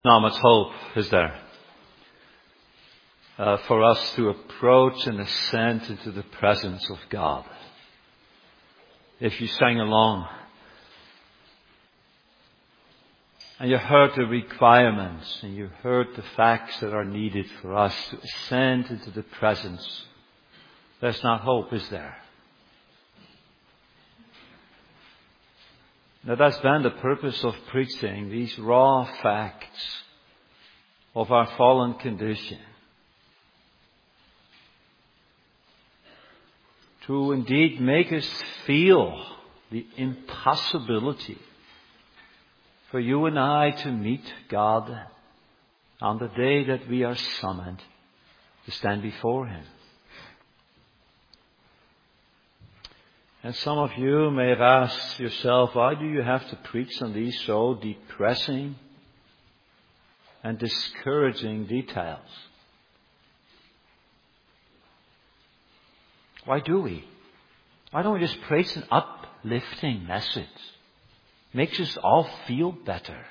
Not much hope, is there, for us to approach and ascend into the presence of God. If you sang along and you heard the requirements and you heard the facts that are needed for us to ascend into the presence, there's not hope, is there? Now that's been the purpose of preaching, these raw facts of our fallen condition. To indeed make us feel the impossibility for you and I to meet God on the day that we are summoned to stand before Him. And some of you may have asked yourself, why do you have to preach on these so depressing and discouraging details? Why do we? Why don't we just preach an uplifting message? Makes us all feel better.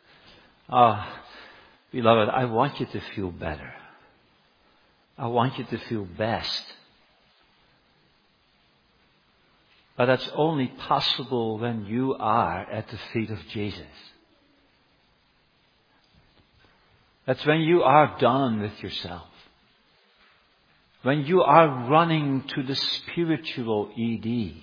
Beloved, I want you to feel better. I want you to feel best. But that's only possible when you are at the feet of Jesus. That's when you are done with yourself. When you are running to the spiritual ED.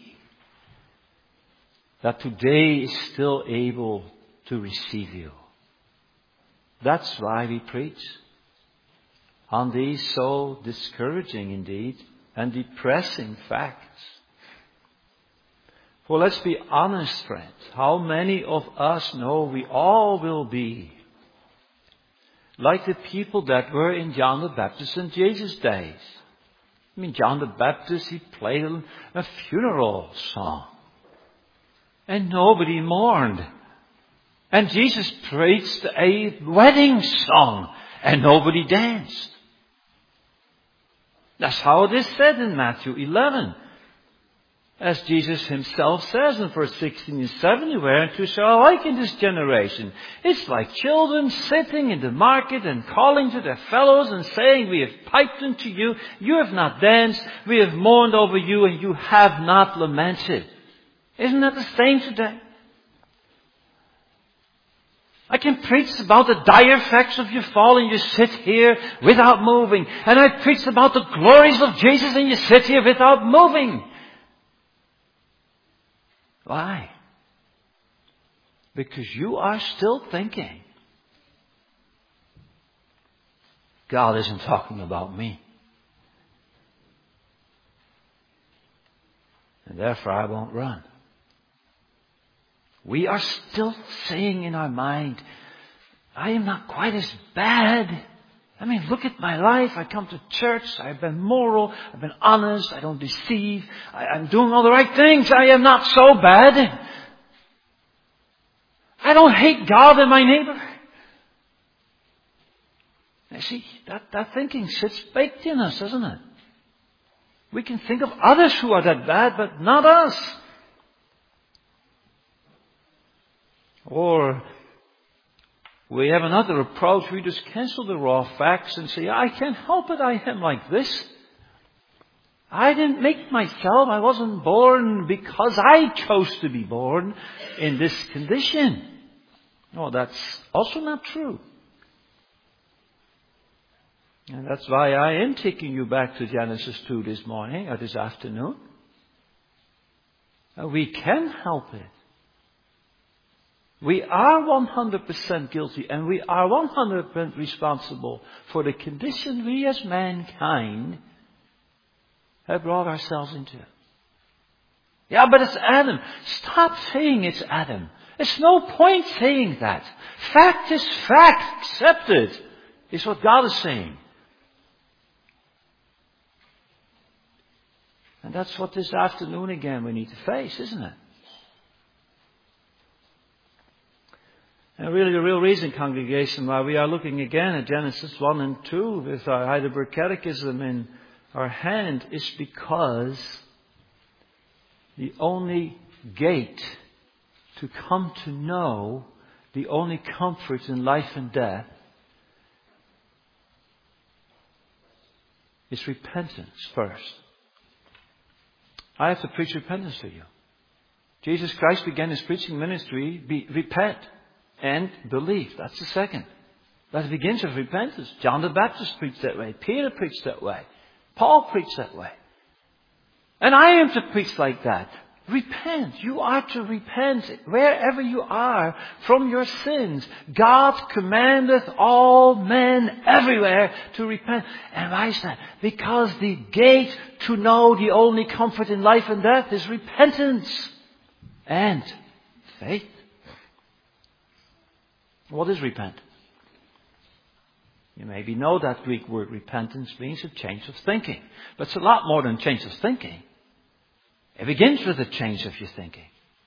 That today is still able to receive you. That's why we preach on these so discouraging indeed and depressing facts. Well, let's be honest, friends. How many of us know we all will be like the people that were in John the Baptist in Jesus' days? I mean, John the Baptist, he played a funeral song. And nobody mourned. And Jesus preached a wedding song. And nobody danced. That's how it is said in Matthew 11. As Jesus himself says in verse 16 and 17, whereunto shall I liken this generation? It's like children sitting in the market and calling to their fellows and saying, we have piped unto you, you have not danced, we have mourned over you, and you have not lamented. Isn't that the same today? I can preach about the dire effects of your fall and you sit here without moving. And I preach about the glories of Jesus and you sit here without moving. Why? Because you are still thinking, God isn't talking about me. And therefore I won't run. We are still saying in our mind, I am not quite as bad. I mean, look at my life. I come to church. I've been moral. I've been honest. I don't deceive. I'm doing all the right things. I am not so bad. I don't hate God and my neighbor. You see, that thinking sits baked in us, doesn't it? We can think of others who are that bad, but not us. Or we have another approach. We just cancel the raw facts and say, I can't help it. I am like this. I didn't make myself. I wasn't born because I chose to be born in this condition. No, that's also not true. And that's why I am taking you back to Genesis 2 this morning or this afternoon. We can help it. We are 100% guilty and we are 100% responsible for the condition we as mankind have brought ourselves into. Yeah, but it's Adam. Stop saying it's Adam. There's no point saying that. Fact is fact. Accept it. Is what God is saying. And that's what this afternoon again we need to face, isn't it? And really the real reason, congregation, why we are looking again at Genesis 1 and 2 with our Heidelberg Catechism in our hand is because the only gate to come to know the only comfort in life and death is repentance first. I have to preach repentance to you. Jesus Christ began His preaching ministry, repent and believe. That's the second. That begins with repentance. John the Baptist preached that way. Peter preached that way. Paul preached that way. And I am to preach like that. Repent. You are to repent wherever you are from your sins. God commandeth all men everywhere to repent. And why is that? Because the gate to know the only comfort in life and death is repentance and faith. What is repent? You maybe know that Greek word repentance means a change of thinking. But it's a lot more than change of thinking. It begins with a change of your thinking.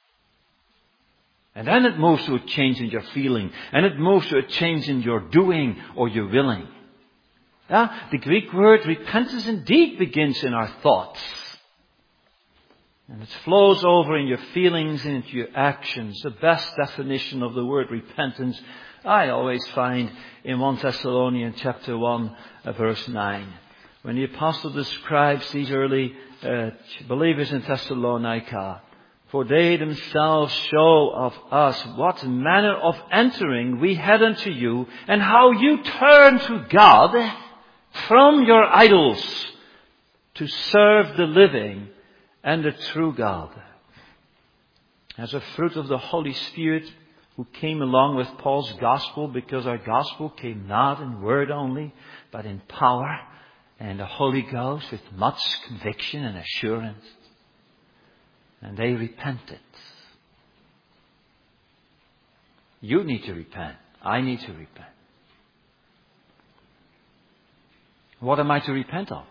And then it moves to a change in your feeling. And it moves to a change in your doing or your willing. The Greek word repentance indeed begins in our thoughts. And it flows over in your feelings and into your actions. The best definition of the word repentance I always find in 1 Thessalonians chapter 1 verse 9. When the apostle describes these early believers in Thessalonica, for they themselves show of us what manner of entering we had unto you, and how you turned to God from your idols to serve the living and the true God. As a fruit of the Holy Spirit who came along with Paul's gospel, because our gospel came not in word only, but in power and the Holy Ghost with much conviction and assurance. And they repented. You need to repent. I need to repent. What am I to repent of?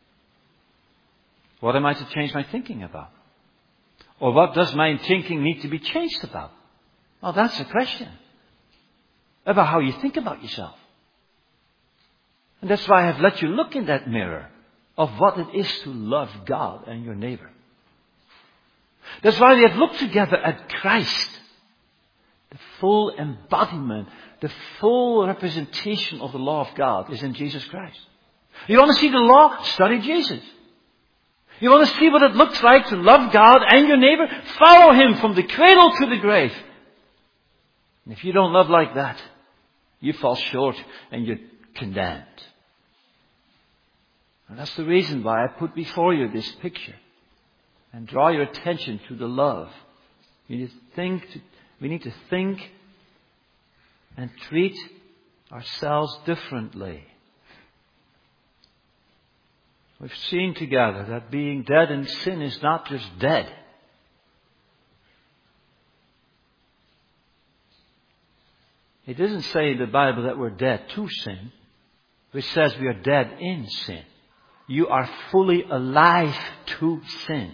What am I to change my thinking about? Or what does my thinking need to be changed about? Well, that's the question. About how you think about yourself. And that's why I have let you look in that mirror of what it is to love God and your neighbor. That's why we have looked together at Christ. The full embodiment, the full representation of the law of God is in Jesus Christ. You want to see the law? Study Jesus. You want to see what it looks like to love God and your neighbor? Follow Him from the cradle to the grave. And if you don't love like that, you fall short and you're condemned. And that's the reason why I put before you this picture and draw your attention to the love. We need to think and treat ourselves differently. We've seen together that being dead in sin is not just dead. It doesn't say in the Bible that we're dead to sin. It says we are dead in sin. You are fully alive to sin.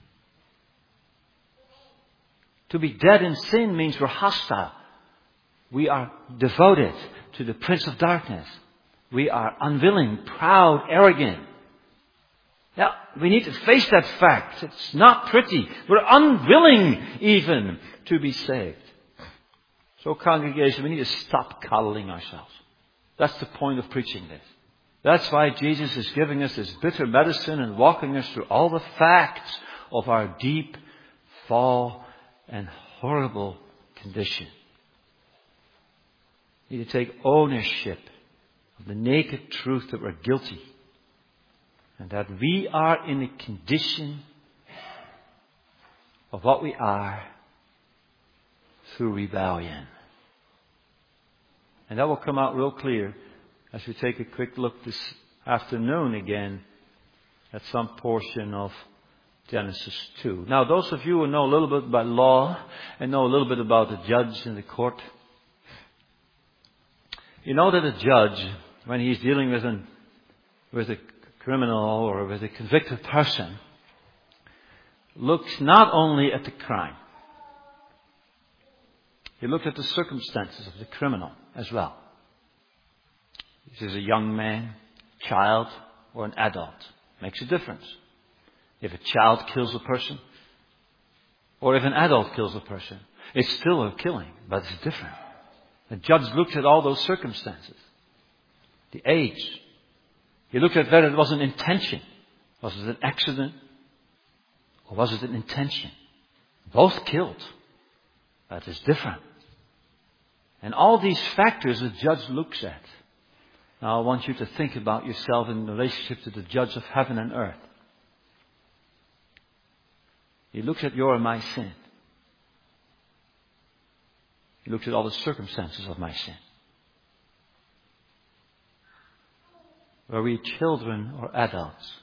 To be dead in sin means we're hostile. We are devoted to the prince of darkness. We are unwilling, proud, arrogant. Now, we need to face that fact. It's not pretty. We're unwilling even to be saved. So congregation, we need to stop coddling ourselves. That's the point of preaching this. That's why Jesus is giving us this bitter medicine and walking us through all the facts of our deep fall and horrible condition. We need to take ownership of the naked truth that we're guilty. And that we are in a condition of what we are through rebellion. And that will come out real clear as we take a quick look this afternoon again at some portion of Genesis 2. Now, those of you who know a little bit about law and know a little bit about the judge in the court, you know that a judge, when he's dealing with a criminal or with a convicted person, looks not only at the crime. He looks at the circumstances of the criminal as well. This is a young man, child, or an adult. Makes a difference. If a child kills a person, or if an adult kills a person, it's still a killing, but it's different. The judge looked at all those circumstances. The age. He looked at whether it was an intention. Was it an accident? Or was it an intention? Both killed. That is different. And all these factors the judge looks at. Now I want you to think about yourself in relationship to the judge of heaven and earth. He looks at your and my sin. He looks at all the circumstances of my sin. Were we children or adults?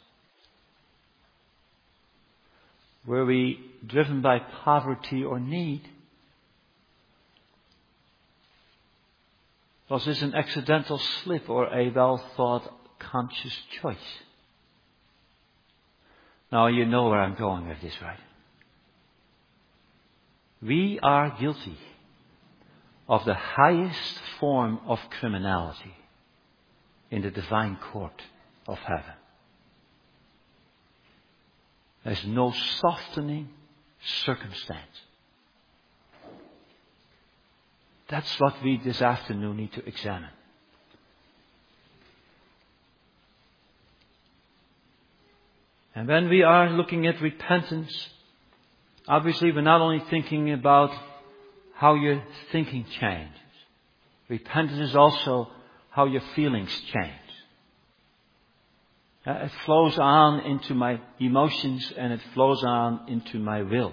Were we driven by poverty or need? Was this an accidental slip or a well-thought conscious choice? Now you know where I'm going with this, right? We are guilty of the highest form of criminality in the divine court of heaven. There's no softening circumstance. That's what we this afternoon need to examine. And when we are looking at repentance, obviously we're not only thinking about how your thinking changes. Repentance is also how your feelings change. It flows on into my emotions and it flows on into my will.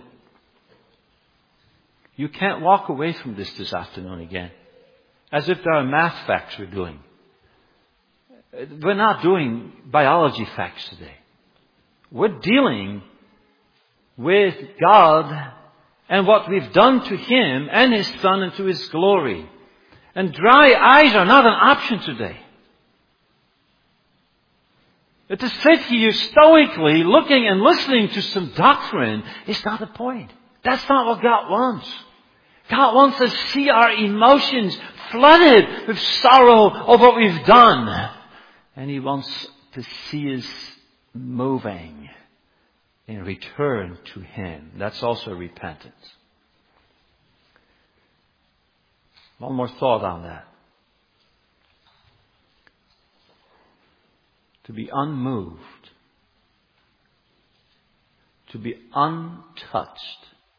You can't walk away from this afternoon again. As if there are math facts we're doing. We're not doing biology facts today. We're dealing with God and what we've done to Him and His Son and to His glory. And dry eyes are not an option today. But to sit here stoically looking and listening to some doctrine is not the point. That's not what God wants. God wants us to see our emotions flooded with sorrow of what we've done. And He wants to see us moving in return to Him. That's also repentance. One more thought on that. To be unmoved. To be untouched.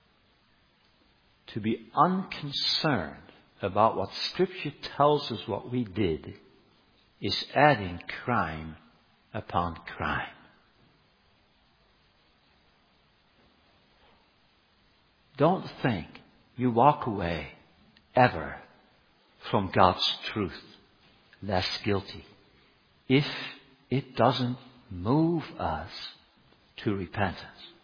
To be unconcerned about what Scripture tells us what we did is adding crime upon crime. Don't think you walk away ever from God's truth less guilty if it doesn't move us to repentance.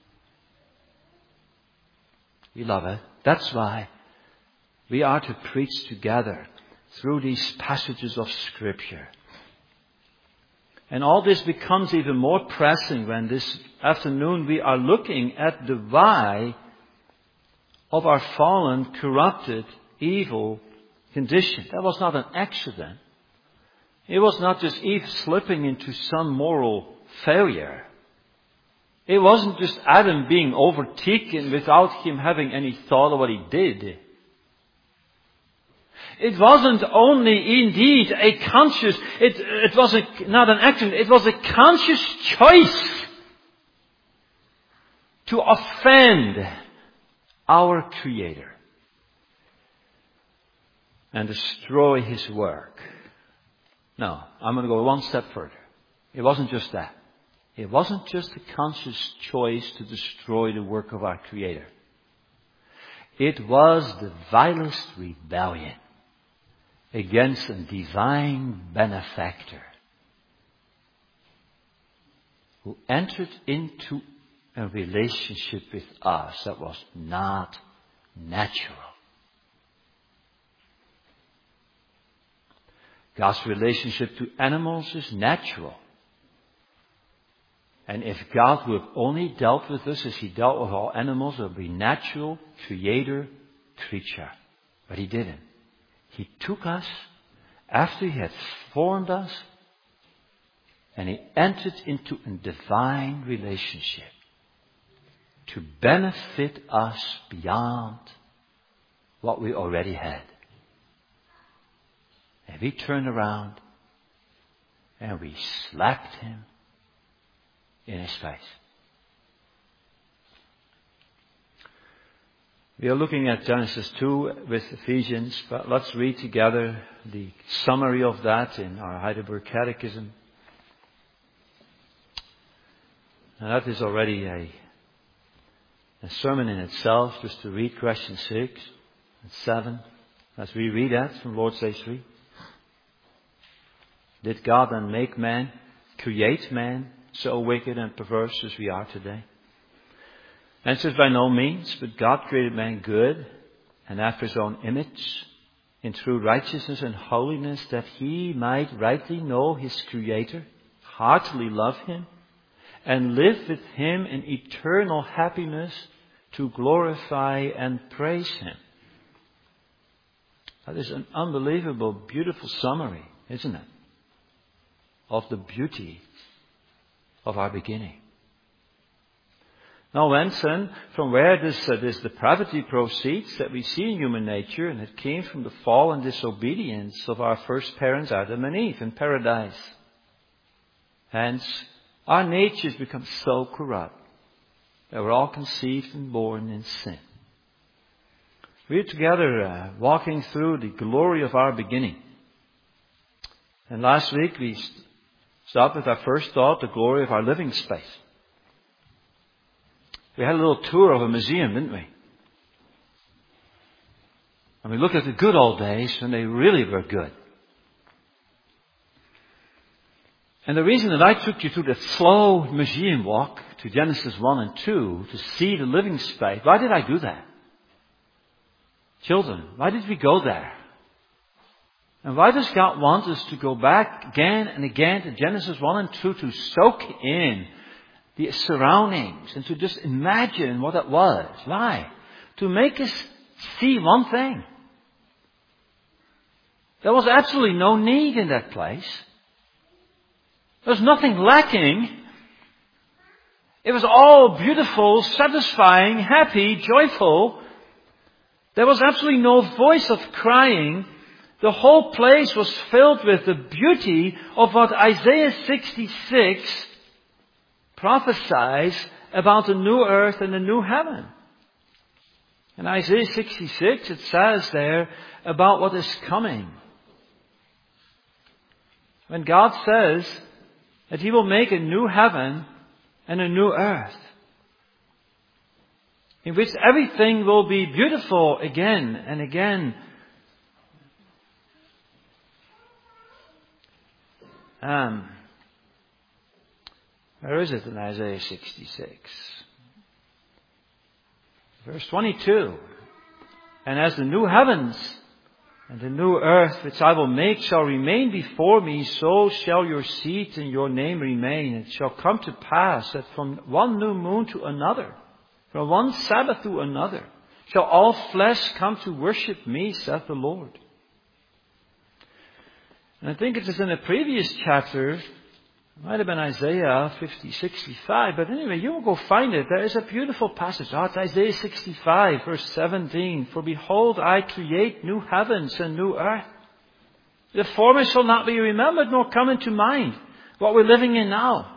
Beloved, that's why we are to preach together through these passages of Scripture. And all this becomes even more pressing when this afternoon we are looking at the why of our fallen, corrupted, evil condition. That was not an accident. It was not just Eve slipping into some moral failure. It wasn't just Adam being overtaken without him having any thought of what he did. It wasn't only indeed a conscious, it was not an accident, it was a conscious choice to offend our Creator and destroy His work. No, I'm going to go one step further. It wasn't just that. It wasn't just a conscious choice to destroy the work of our Creator. It was the vilest rebellion against a divine benefactor who entered into a relationship with us that was not natural. God's relationship to animals is natural. And if God would have only dealt with us as He dealt with all animals, it would be natural, creator, creature. But He didn't. He took us after He had formed us and He entered into a divine relationship to benefit us beyond what we already had. And we turned around and we slapped him in his face. We are looking at Genesis 2 with Ephesians, but let's read together the summary of that in our Heidelberg Catechism. And that is already a sermon in itself, just to read questions 6 and 7, as we read that from Lord's Day 3. Did God then make man, create man, so wicked and perverse as we are today? Answer: by no means, but God created man good and after His own image, in true righteousness and holiness, that he might rightly know his Creator, heartily love Him, and live with Him in eternal happiness to glorify and praise Him. That is an unbelievable, beautiful summary, isn't it? Of the beauty of our beginning. Now whence then, from where this depravity proceeds that we see in human nature, and it came from the fall and disobedience of our first parents Adam and Eve in paradise. Hence, our natures become so corrupt that we're all conceived and born in sin. We're together walking through the glory of our beginning. And last week we stopped with our first thought, the glory of our living space. We had a little tour of a museum, didn't we? And we looked at the good old days when they really were good. And the reason that I took you through that slow museum walk to Genesis 1 and 2 to see the living space, why did I do that? Children, why did we go there? And why does God want us to go back again and again to Genesis 1 and 2 to soak in the surroundings and to just imagine what it was? Why? To make us see one thing. There was absolutely no need in that place. There was nothing lacking. It was all beautiful, satisfying, happy, joyful. There was absolutely no voice of crying. The whole place was filled with the beauty of what Isaiah 66 prophesies about the new earth and the new heaven. In Isaiah 66 it says there about what is coming. When God says that He will make a new heaven and a new earth, in which everything will be beautiful again and again. Where is it in Isaiah 66? Verse 22. And as the new heavens and the new earth which I will make shall remain before me, so shall your seed and your name remain. It shall come to pass that from one new moon to another, from one Sabbath to another, shall all flesh come to worship me, saith the Lord. And I think it is in a previous chapter, it might have been Isaiah 65, but anyway, you will go find it. There is a beautiful passage. It's Isaiah 65, verse 17. For behold, I create new heavens and new earth. The former shall not be remembered, nor come into mind. What we're living in now.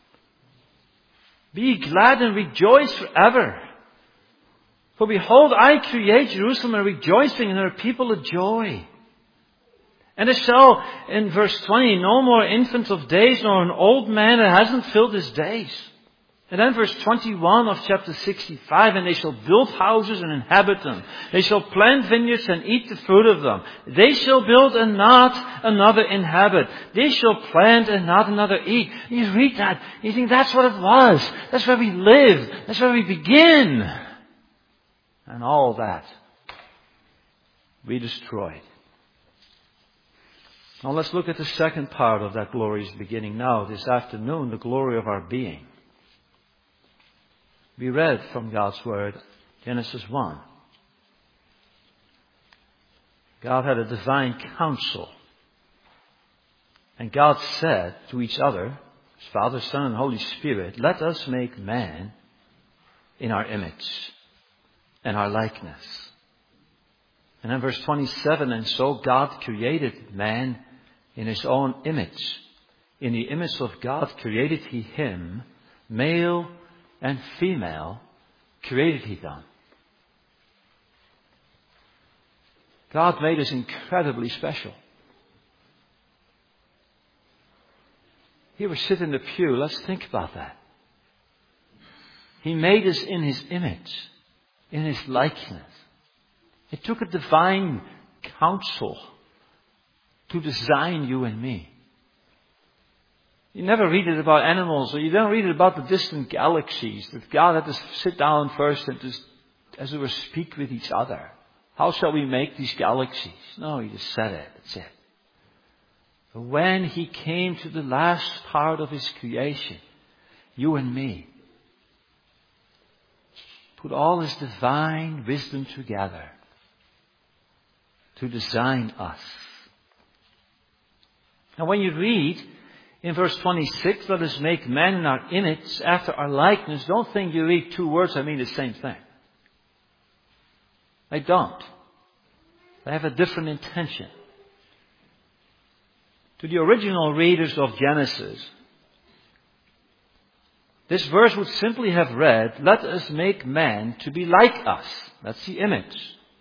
Be glad and rejoice forever. For behold, I create Jerusalem a rejoicing, and her people a joy. And it shall, in verse 20, no more infant of days, nor an old man that hasn't filled his days. And then verse 21 of chapter 65, and they shall build houses and inhabit them. They shall plant vineyards and eat the fruit of them. They shall build and not another inhabit. They shall plant and not another eat. You read that, you think that's what it was. That's where we live. That's where we begin. And all that we destroyed. Now let's look at the second part of that glorious beginning now, this afternoon, the glory of our being. We read from God's Word, Genesis 1. God had a divine counsel. And God said to each other, His Father, Son, and Holy Spirit, let us make man in our image and our likeness. And then verse 27, and so God created man in his own image. In the image of God created he him, male and female created he them. God made us incredibly special. Here we sit in the pew. Let's think about that. He made us in his image, in his likeness. It took a divine counsel to design you and me. You never read it about animals, or you don't read it about the distant galaxies, that God had to sit down first and just, as it were, speak with each other. How shall we make these galaxies? No, he just said it. That's it. But when he came to the last part of his creation, you and me, put all his divine wisdom together to design us. Now when you read in verse 26, let us make man in our image after our likeness, don't think you read two words that mean the same thing. They don't. They have a different intention. To the original readers of Genesis, this verse would simply have read, let us make man to be like us. That's the image.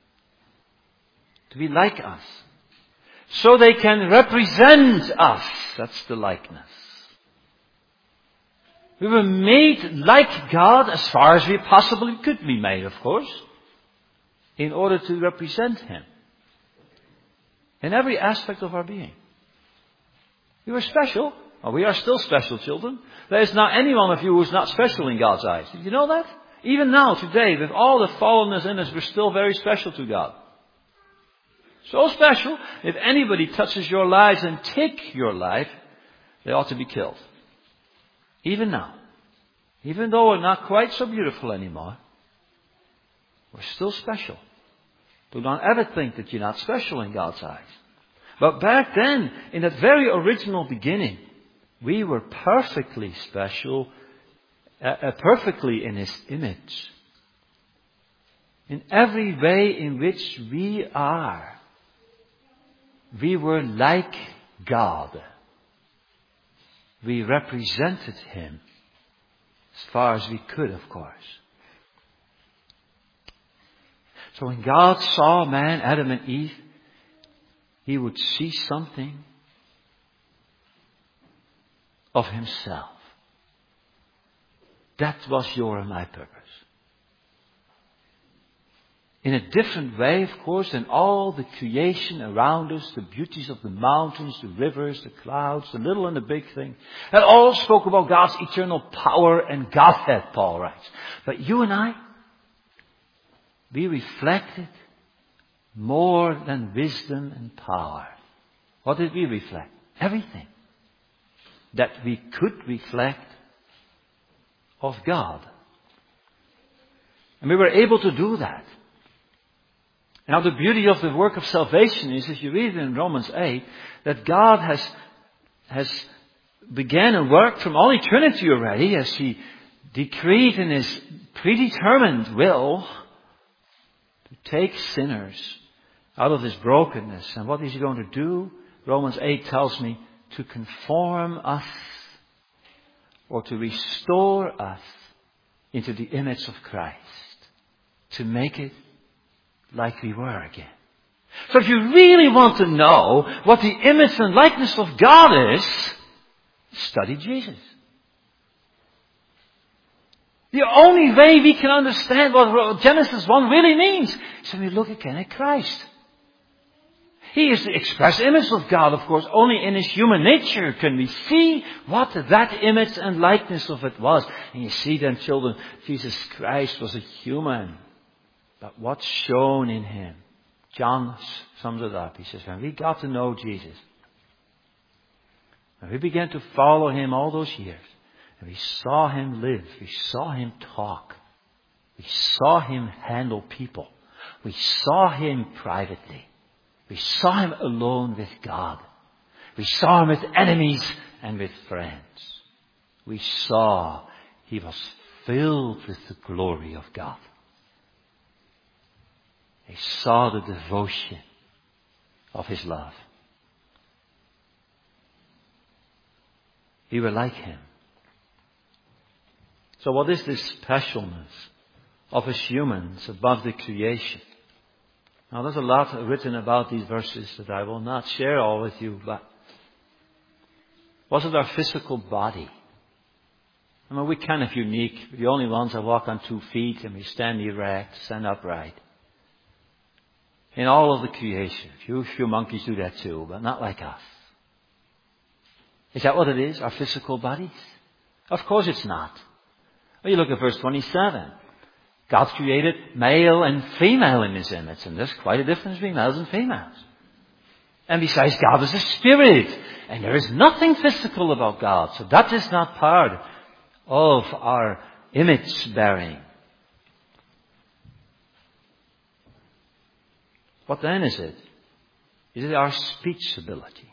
To be like us. So they can represent us. That's the likeness. We were made like God as far as we possibly could be made, of course, in order to represent him in every aspect of our being. We were special. Well, we are still special, children. There is not any one of you who's not special in God's eyes. Did you know that? Even now, today, with all the fallenness in us, we're still very special to God. So special, if anybody touches your lives and take your life, they ought to be killed. Even now. Even though we're not quite so beautiful anymore, we're still special. Do not ever think that you're not special in God's eyes. But back then, in that very original beginning, we were perfectly special, perfectly in his image. In every way in which we are, we were like God. We represented him as far as we could, of course. So when God saw man, Adam and Eve, he would see something of himself. That was your and my purpose. In a different way, of course, than all the creation around us, the beauties of the mountains, the rivers, the clouds, the little and the big thing. That all spoke about God's eternal power and Godhead, Paul writes. But you and I, we reflected more than wisdom and power. What did we reflect? Everything that we could reflect of God. And we were able to do that. Now the beauty of the work of salvation is, if you read it in Romans 8, that God has began a work from all eternity already, as he decreed in his predetermined will to take sinners out of this brokenness. And what is he going to do? Romans 8 tells me to conform us or to restore us into the image of Christ. To make it like we were again. So if you really want to know what the image and likeness of God is, study Jesus. The only way we can understand what Genesis 1 really means is when we look again at Christ. He is the express image of God, of course. Only in his human nature can we see what that image and likeness of it was. And you see then, children, Jesus Christ was a human. But what's shown in him? John sums it up. He says, when we got to know Jesus, when we began to follow him all those years, and we saw him live, we saw him talk, we saw him handle people, we saw him privately, we saw him alone with God, we saw him with enemies and with friends. We saw he was filled with the glory of God. They saw the devotion of His love. We were like Him. So what is this specialness of us humans above the creation? Now there's a lot written about these verses that I will not share all with you, but was it our physical body? I mean, we're kind of unique. We're the only ones that walk on 2 feet and we stand erect, stand upright. In all of the creation, few monkeys do that too, but not like us. Is that what it is, our physical bodies? Of course it's not. Well, you look at verse 27. God created male and female in His image, and there's quite a difference between males and females. And besides, God is a spirit, and there is nothing physical about God, so that is not part of our image bearing. What then is it? Is it our speech ability?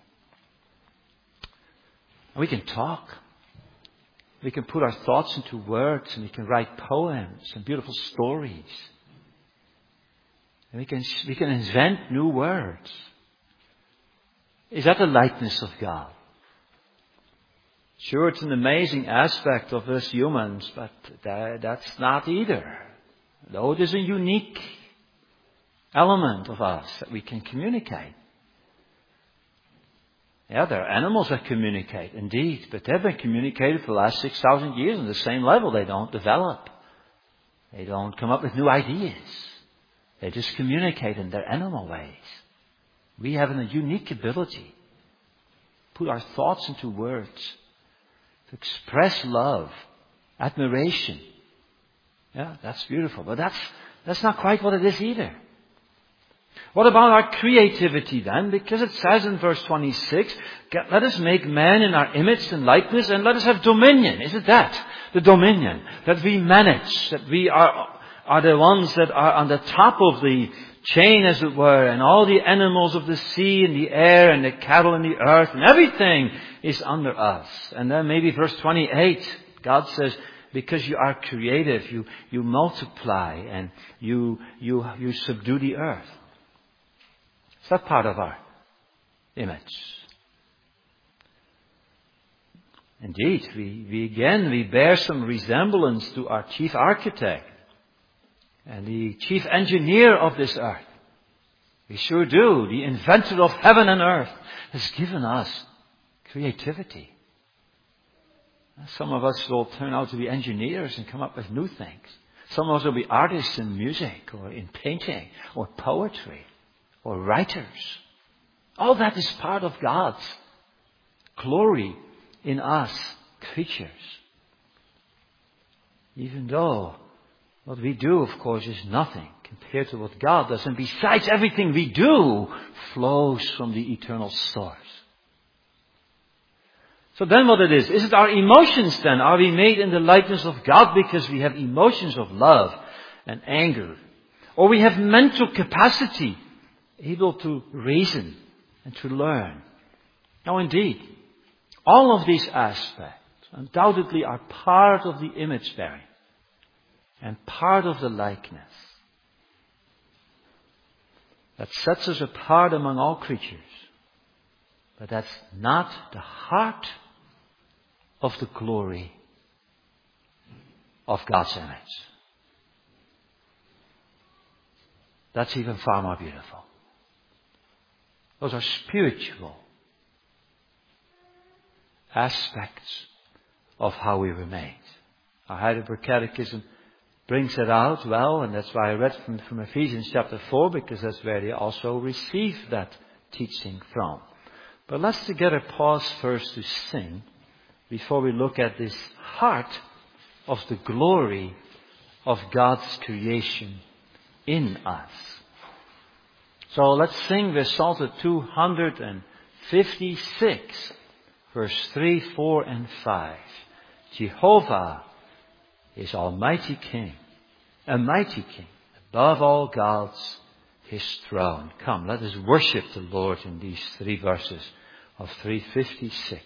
We can talk. We can put our thoughts into words, and we can write poems and beautiful stories. And we can invent new words. Is that the likeness of God? Sure, it's an amazing aspect of us humans, but that's not either. Though it is a unique element of us that we can communicate. Yeah, there are animals that communicate, indeed, but they've been communicated for the last 6,000 years on the same level. They don't develop. They don't come up with new ideas. They just communicate in their animal ways. We have a unique ability to put our thoughts into words, to express love, admiration. Yeah, that's beautiful, but that's not quite what it is either. What about our creativity then? Because it says in verse 26, let us make man in our image and likeness and let us have dominion. Is it that? The dominion. That we manage. That we are the ones that are on the top of the chain, as it were. And all the animals of the sea and the air and the cattle in the earth and everything is under us. And then maybe verse 28, God says, because you are creative, you multiply and you subdue the earth. Is that part of our image? Indeed, we bear some resemblance to our chief architect and the chief engineer of this earth. We sure do. The inventor of heaven and earth has given us creativity. Some of us will turn out to be engineers and come up with new things. Some of us will be artists in music or in painting or poetry. Or writers. All that is part of God's glory in us, creatures. Even though what we do, of course, is nothing compared to what God does. And besides, everything we do flows from the eternal source. So then what it is it our emotions then? Are we made in the likeness of God because we have emotions of love and anger? Or we have mental capacity, able to reason and to learn. Now indeed, all of these aspects undoubtedly are part of the image bearing and part of the likeness that sets us apart among all creatures. But that's not the heart of the glory of God's image. That's even far more beautiful. Those are spiritual aspects of how we were made. Our Heidelberg Catechism brings it out well, and that's why I read from Ephesians chapter 4, because that's where they also received that teaching from. But let's together pause first to sing before we look at this heart of the glory of God's creation in us. So let's sing the Psalter 256, verse 3, 4, and 5. Jehovah is Almighty King, a mighty King, above all gods, His throne. Come, let us worship the Lord in these 3 verses of 356.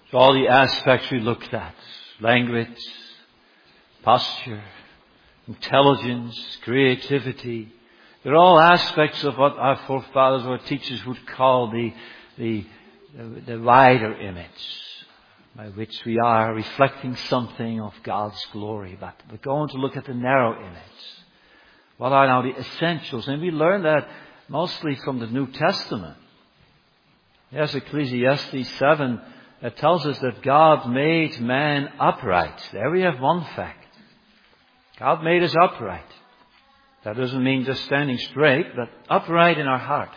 So all the aspects we looked at, language, posture, intelligence, creativity, they're all aspects of what our forefathers or teachers would call the wider image, by which we are reflecting something of God's glory. But we're going to look at the narrow image. What are now the essentials? And we learn that mostly from the New Testament. Yes, Ecclesiastes 7 tells us that God made man upright. There we have one fact. God made us upright. That doesn't mean just standing straight, but upright in our heart.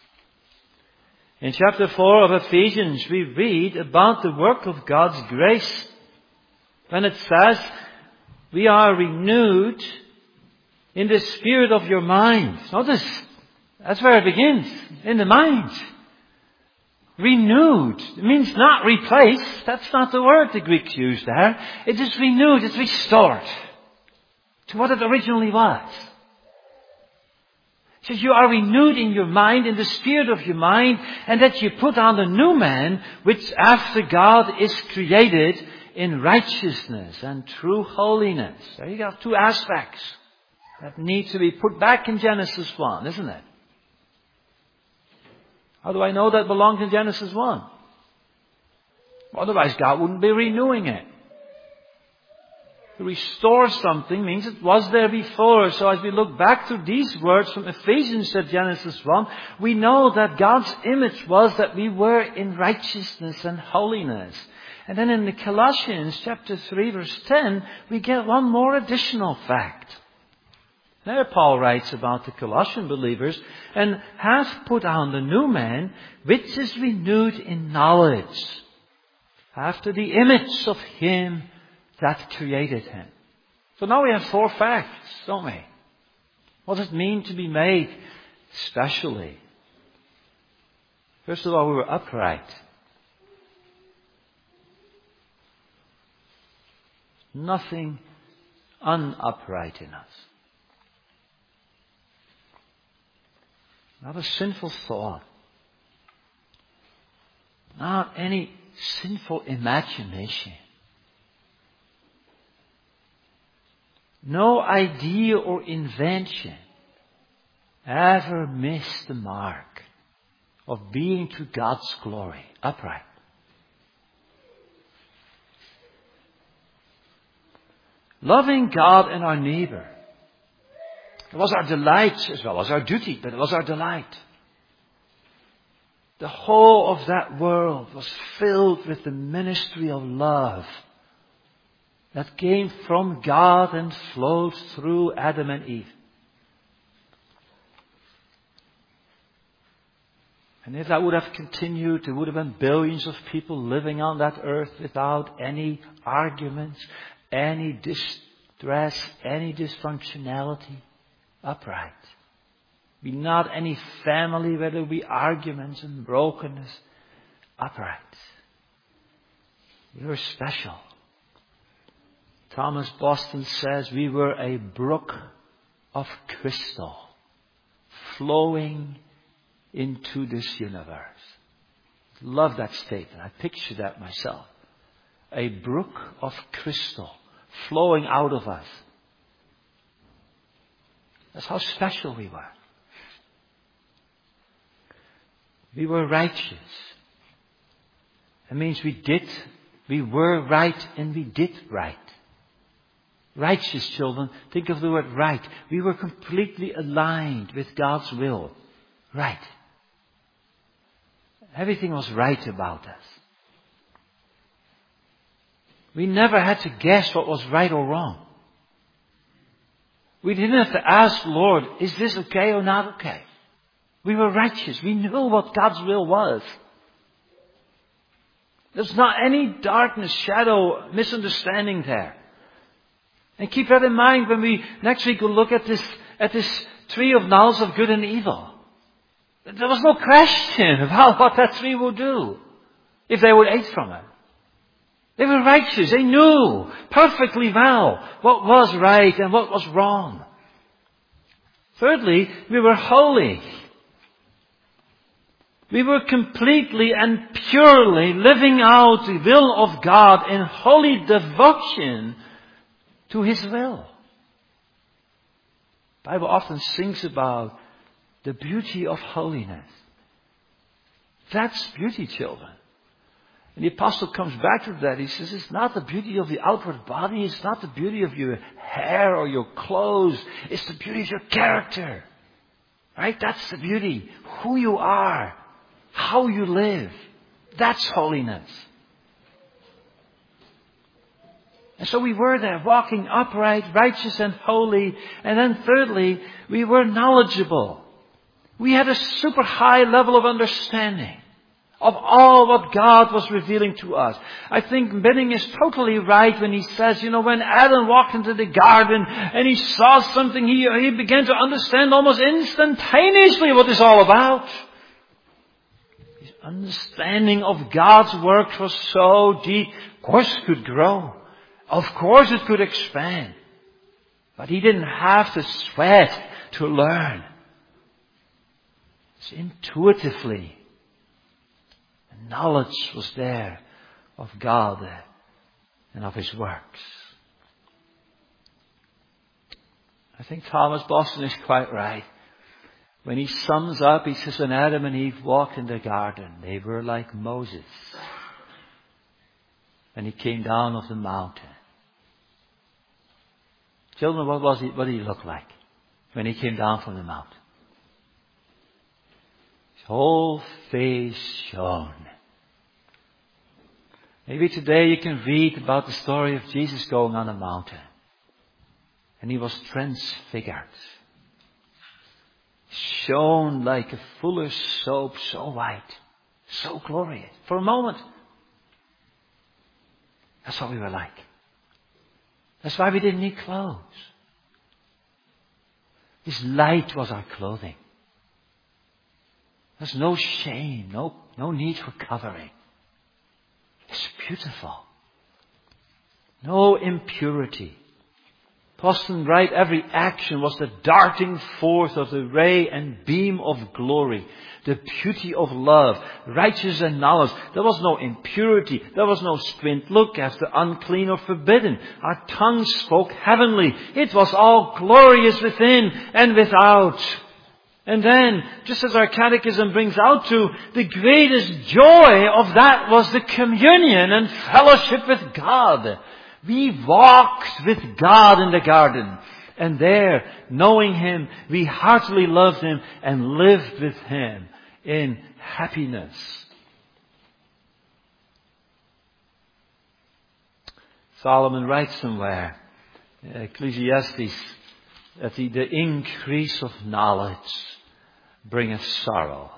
In chapter 4 of Ephesians, we read about the work of God's grace. When it says, we are renewed in the spirit of your mind. Notice, that's where it begins. In the mind. Renewed. It means not replaced. That's not the word the Greeks use there. It is renewed. It's restored to what it originally was. It says you are renewed in your mind, in the spirit of your mind, and that you put on the new man, which after God is created in righteousness and true holiness. There you go, two aspects that need to be put back in Genesis 1, isn't it? How do I know that belongs in Genesis 1? Otherwise God wouldn't be renewing it. To restore something means it was there before. So as we look back to these words from Ephesians at Genesis 1, we know that God's image was that we were in righteousness and holiness. And then in the Colossians chapter 3 verse 10, we get one more additional fact. There Paul writes about the Colossian believers, and have put on the new man, which is renewed in knowledge, after the image of him that created him. So now we have four facts, don't we? What does it mean to be made specially? First of all, we were upright. Nothing unupright in us. Not a sinful thought. Not any sinful imagination. No idea or invention ever missed the mark of being to God's glory. Upright. Loving God and our neighbor. It was our delight as well as our duty, but it was our delight. The whole of that world was filled with the ministry of love that came from God and flowed through Adam and Eve. And if that would have continued, there would have been billions of people living on that earth without any arguments, any distress, any dysfunctionality. Upright. Be not any family where there will be arguments and brokenness. Upright. We were special. Thomas Boston says we were a brook of crystal flowing into this universe. Love that statement. I picture that myself. A brook of crystal flowing out of us. That's how special we were. We were righteous. That means we were right and we did right. Righteous children, think of the word right. We were completely aligned with God's will. Right. Everything was right about us. We never had to guess what was right or wrong. We didn't have to ask the Lord, is this okay or not okay? We were righteous. We knew what God's will was. There's not any darkness, shadow, misunderstanding there. And keep that in mind when we next week will look at this tree of knowledge of good and evil. There was no question about what that tree would do if they would eat from it. They were righteous. They knew perfectly well what was right and what was wrong. Thirdly, we were holy. We were completely and purely living out the will of God in holy devotion to His will. The Bible often sings about the beauty of holiness. That's beauty, children. And the apostle comes back to that. He says, it's not the beauty of the outward body. It's not the beauty of your hair or your clothes. It's the beauty of your character. Right? That's the beauty. Who you are. How you live. That's holiness. And so we were there walking upright, righteous and holy. And then thirdly, we were knowledgeable. We had a super high level of understanding of all what God was revealing to us. I think Benning is totally right when he says, when Adam walked into the garden and he saw something, he began to understand almost instantaneously what it's all about. His understanding of God's work was so deep. Of course it could grow. Of course it could expand. But he didn't have to sweat to learn. It's intuitively. Knowledge was there of God and of His works. I think Thomas Boston is quite right. When he sums up, he says, when Adam and Eve walked in the garden, they were like Moses. And he came down off the mountain. Children, what did he look like when he came down from the mountain? His whole face shone. Maybe today you can read about the story of Jesus going on a mountain. And He was transfigured. Shone like a fuller's soap, so white, so glorious. For a moment. That's what we were like. That's why we didn't need clothes. His light was our clothing. There's no shame, no need for covering. It's beautiful. No impurity. Boston writes, every action was the darting forth of the ray and beam of glory, the beauty of love, righteousness and knowledge. There was no impurity. There was no squint look after unclean or forbidden. Our tongue spoke heavenly. It was all glorious within and without. And then, just as our catechism brings out to, the greatest joy of that was the communion and fellowship with God. We walked with God in the garden. And there, knowing Him, we heartily loved Him and lived with Him in happiness. Solomon writes somewhere, Ecclesiastes, that the increase of knowledge bringeth sorrow.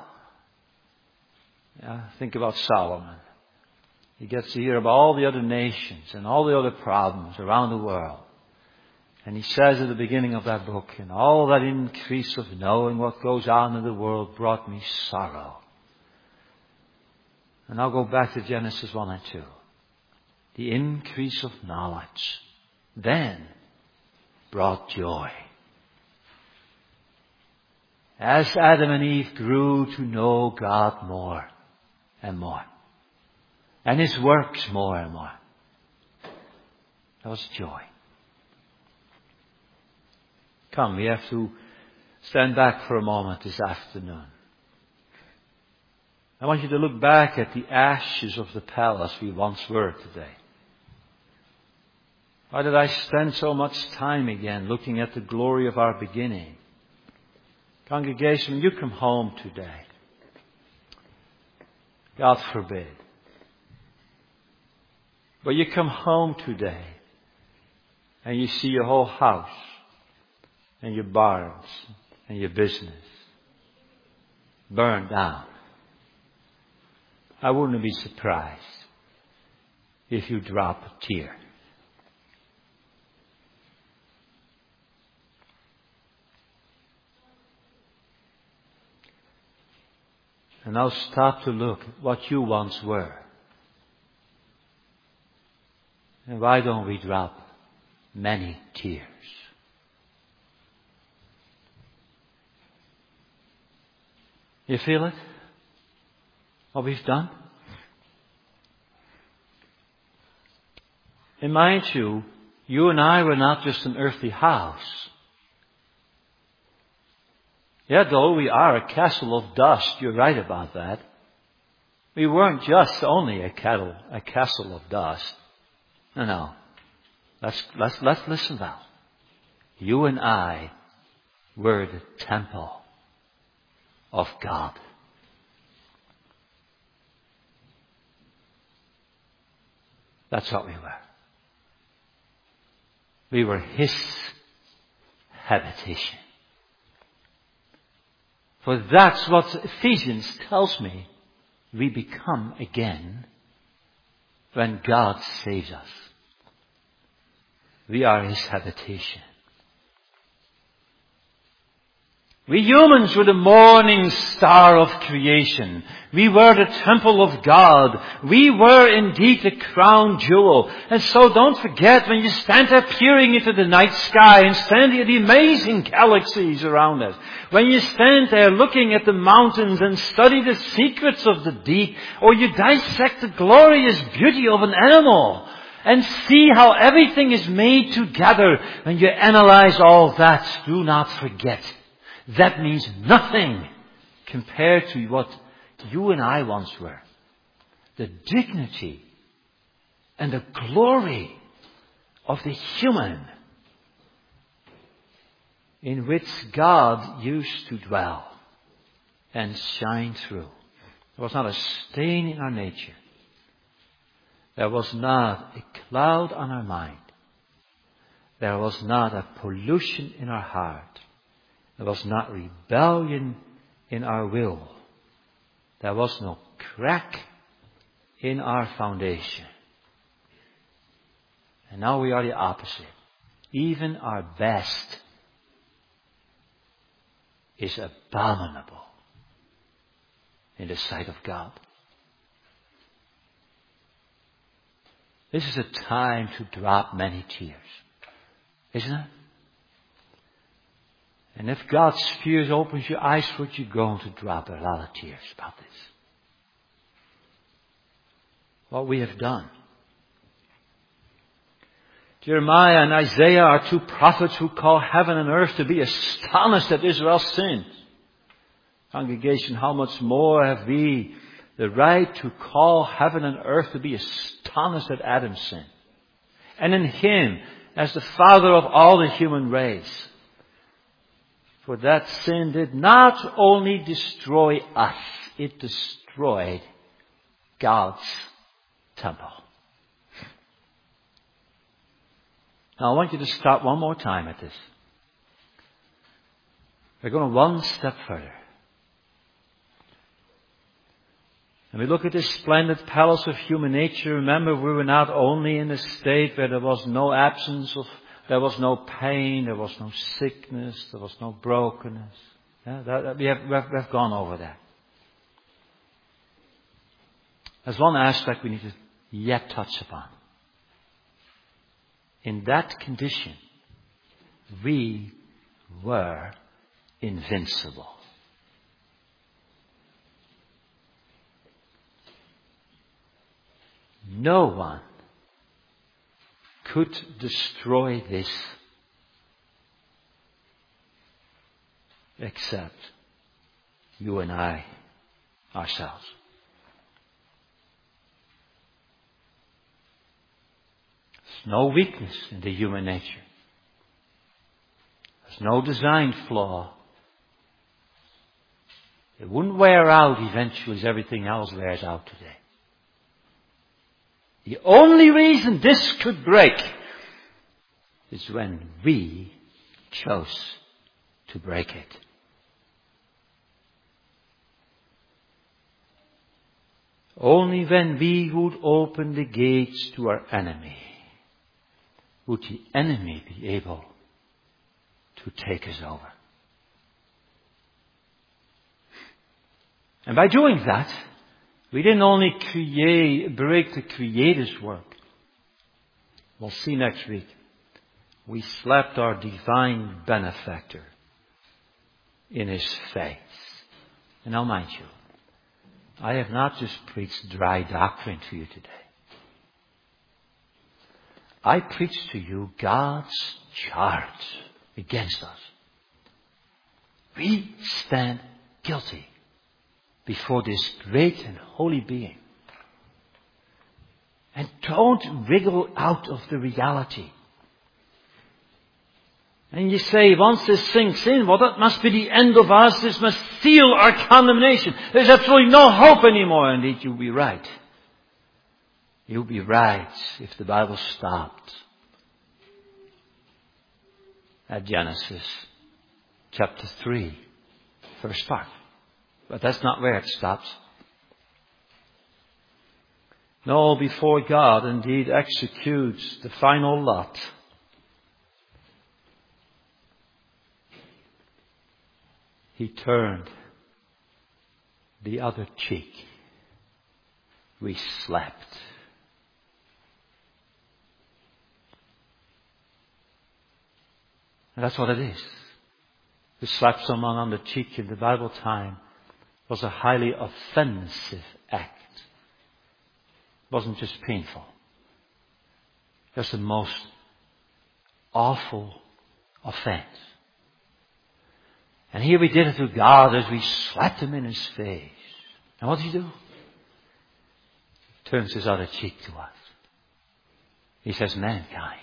Yeah, think about Solomon. He gets to hear about all the other nations and all the other problems around the world. And he says at the beginning of that book, and all that increase of knowing what goes on in the world brought me sorrow. And I'll go back to Genesis 1 and 2. The increase of knowledge then brought joy. As Adam and Eve grew to know God more and more, and His works more and more, there was joy. Come, we have to stand back for a moment this afternoon. I want you to look back at the ashes of the palace we once were today. Why did I spend so much time again looking at the glory of our beginning? Congregation, when you come home today, God forbid, but you come home today and you see your whole house and your barns and your business burned down, I wouldn't be surprised if you drop a tear. And now stop to look at what you once were. And why don't we drop many tears? You feel it? what we've done? And mind you, you and I were not just an earthly house. Yeah, though we are a castle of dust, you're right about that. We weren't just only a castle of dust. No. Let's listen now. You and I were the temple of God. That's what we were. We were His habitation. For that's what Ephesians tells me we become again when God saves us. We are His habitation. We humans were the morning star of creation. We were the temple of God. We were indeed the crown jewel. And so don't forget, when you stand there peering into the night sky and stand at the amazing galaxies around us, when you stand there looking at the mountains and study the secrets of the deep, or you dissect the glorious beauty of an animal, and see how everything is made together, when you analyze all that, do not forget, that means nothing compared to what you and I once were. The dignity and the glory of the human in which God used to dwell and shine through. There was not a stain in our nature. There was not a cloud on our mind. There was not a pollution in our heart. There was not rebellion in our will. There was no crack in our foundation. And now we are the opposite. Even our best is abominable in the sight of God. This is a time to drop many tears, isn't it? And if God's Spirit opens your eyes for it, you're going to drop a lot of tears about this. What we have done. Jeremiah and Isaiah are two prophets who call heaven and earth to be astonished at Israel's sins. Congregation, how much more have we the right to call heaven and earth to be astonished at Adam's sin? And in him, as the father of all the human race. For that sin did not only destroy us, it destroyed God's temple. Now I want you to stop one more time at this. We're going one step further. And we look at this splendid palace of human nature. Remember, we were not only in a state where there was no there was no pain, there was no sickness, there was no brokenness. Yeah, we have gone over that. There's one aspect we need to yet touch upon. In that condition, we were invincible. No one could destroy this except you and I ourselves. There's no weakness in the human nature. There's no design flaw. It wouldn't wear out eventually as everything else wears out today. The only reason this could break is when we chose to break it. Only when we would open the gates to our enemy would the enemy be able to take us over. And by doing that, we didn't only break the Creator's work. We'll see next week. We slapped our divine benefactor in his face. And now mind you, I have not just preached dry doctrine to you today. I preach to you God's charge against us. We stand guilty before this great and holy being. And don't wriggle out of the reality. And you say, once this sinks in, well, that must be the end of us. This must seal our condemnation. There's absolutely no hope anymore. Indeed, you'll be right. You'll be right if the Bible stopped at Genesis chapter 3, first part. But that's not where it stops. No, before God indeed executes the final lot, He turned the other cheek. We slept. And that's what it is. To slap someone on the cheek in the Bible time was a highly offensive act. It wasn't just painful. It was the most awful offense. And here we did it to God as we slapped Him in His face. And what did He do? He turns His other cheek to us. He says, mankind,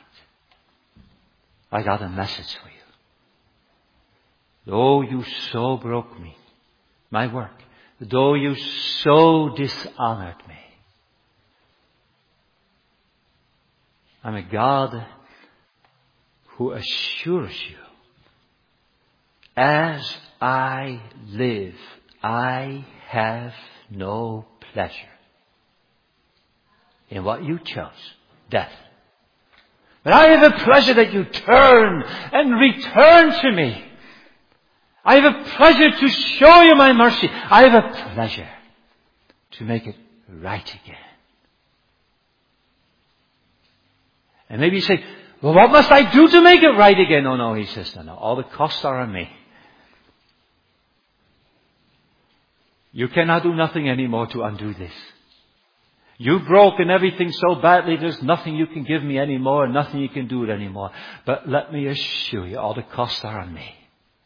I got a message for you. Though you so broke me, my work, though you so dishonored me, I'm a God who assures you, as I live, I have no pleasure in what you chose, death. But I have a pleasure that you turn and return to me. I have a pleasure to show you my mercy. I have a pleasure to make it right again. And maybe you say, well, what must I do to make it right again? Oh, no, He says, no, all the costs are on me. You cannot do nothing anymore to undo this. You've broken everything so badly, there's nothing you can give me anymore, and nothing you can do it anymore. But let me assure you, all the costs are on me.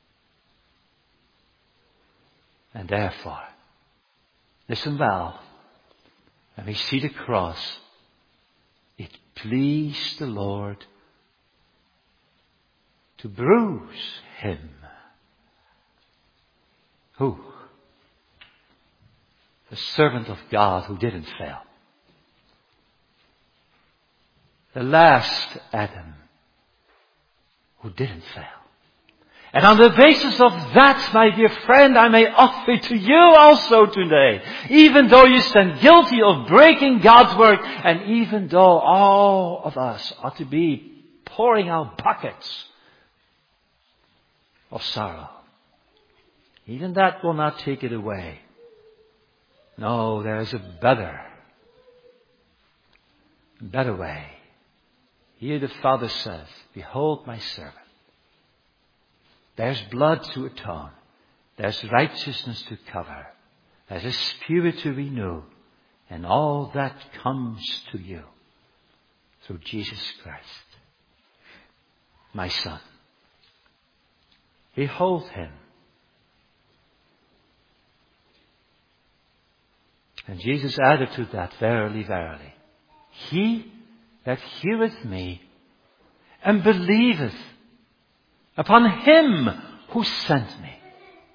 And therefore, listen well, when we see the cross, it pleased the Lord to bruise Him. Who? The servant of God who didn't fail. The last Adam who didn't fail. And on the basis of that, my dear friend, I may offer to you also today, even though you stand guilty of breaking God's word, and even though all of us ought to be pouring out buckets of sorrow, even that will not take it away. No, there is a better way. Here the Father says, behold my servant. There's blood to atone. There's righteousness to cover. There's a spirit to renew. And all that comes to you through Jesus Christ. My Son. Behold Him. And Jesus added to that, verily, verily, he that heareth me and believeth upon Him who sent me,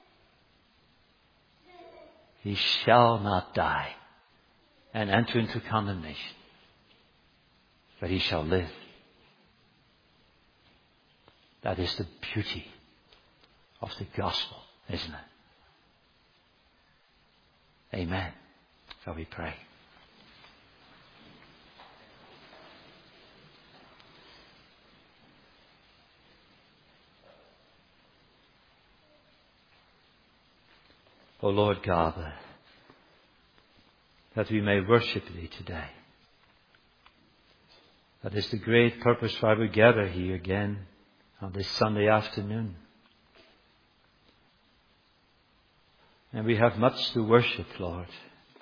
he shall not die and enter into condemnation, but he shall live. That is the beauty of the gospel, isn't it? Amen. Shall we pray? O Lord God, that we may worship Thee today. That is the great purpose why we gather here again on this Sunday afternoon. And we have much to worship, Lord.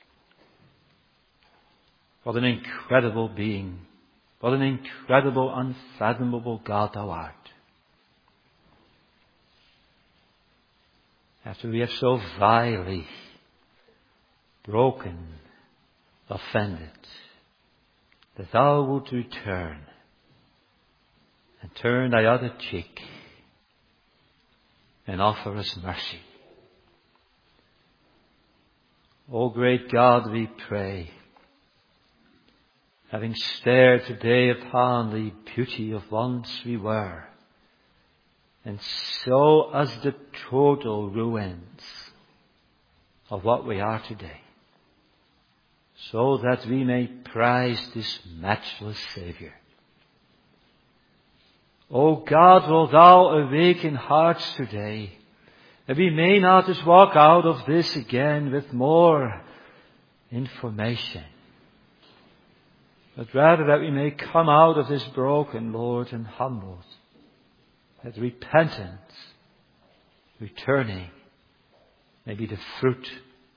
What an incredible being. What an incredible, unfathomable God thou art. After we have so vilely broken, offended, that thou would return and turn thy other cheek and offer us mercy. O great God, we pray, having stared today upon the beauty of once we were, and so as the total ruins of what we are today, so that we may prize this matchless Saviour. O God, will thou awaken hearts today, that we may not just walk out of this again with more information, but rather that we may come out of this broken, Lord, and humbled, that repentance, returning, may be the fruit.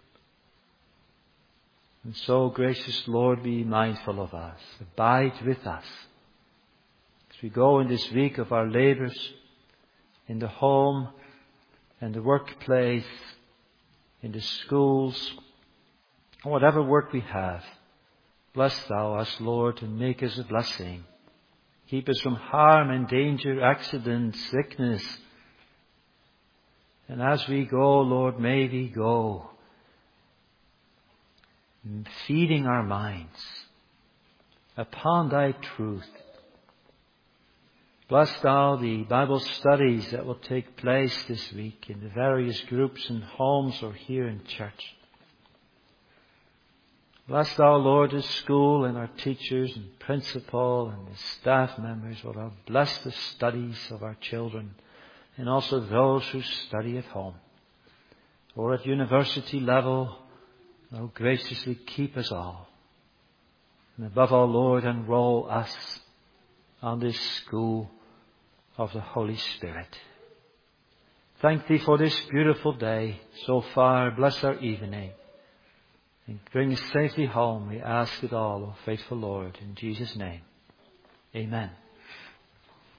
And so, gracious Lord, be mindful of us. Abide with us as we go in this week of our labours, in the home and the workplace, in the schools, whatever work we have. Bless thou us, Lord, and make us a blessing. Keep us from harm and danger, accident, sickness. And as we go, Lord, may we go feeding our minds upon thy truth. Bless thou the Bible studies that will take place this week in the various groups and homes or here in church. Bless thou, Lord, the school and our teachers and principal and the staff members. Lord, thou bless the studies of our children and also those who study at home or at university level. Thou graciously keep us all. And above all, Lord, enroll us on this school of the Holy Spirit. Thank thee for this beautiful day so far. Bless our evening. And bring us safely home. We ask it all, O faithful Lord, in Jesus' name. Amen.